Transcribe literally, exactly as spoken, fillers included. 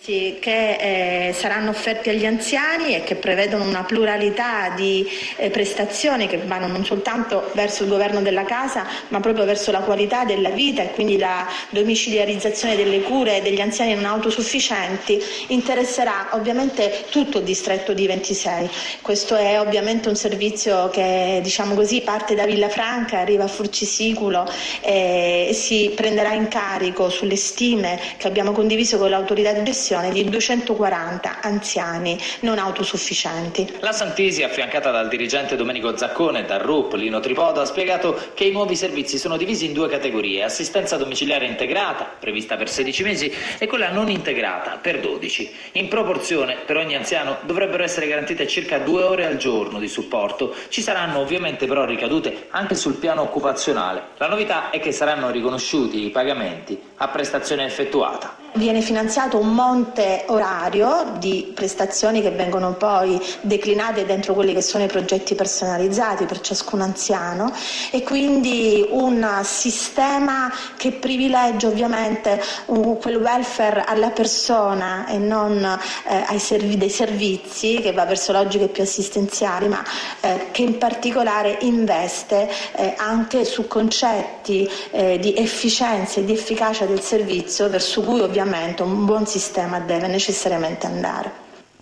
che eh, saranno offerti agli anziani e che prevedono una pluralità di eh, prestazioni che vanno non soltanto verso il governo della casa, ma proprio verso la qualità della vita e quindi la domiciliarizzazione delle cure degli anziani non autosufficienti, interesserà ovviamente tutto il distretto di ventisei. Questo è ovviamente un servizio che, diciamo così, parte da Villafranca, arriva a Furcisiculo e si prenderà in carico, sulle stime che abbiamo condiviso con l'autorità di gestione, di duecentoquaranta anziani non autosufficienti. La Santisi, affiancata dal dirigente Domenico Zaccone e dal R U P Lino Tripodo, ha spiegato che i nuovi servizi sono divisi in due categorie: assistenza domiciliare integrata, prevista per sedici mesi, e quella non integrata, per dodici. In proporzione, per ogni anziano dovrebbero essere garantite circa due ore al giorno di supporto. Ci saranno ovviamente però ricadute anche sul piano occupazionale. La novità è che saranno riconosciuti i pagamenti a prestazione effettuata. Viene finanziato un monte orario di prestazioni che vengono poi declinate dentro quelli che sono i progetti personalizzati per ciascun anziano, e quindi un sistema che privilegia ovviamente un, quel welfare alla persona e non eh, ai servi, dei servizi, che va verso logiche più assistenziali, ma eh, che in particolare investe eh, anche su concetti eh, di efficienza e di efficacia del servizio, verso cui ovviamente un buon sistema deve necessariamente andare.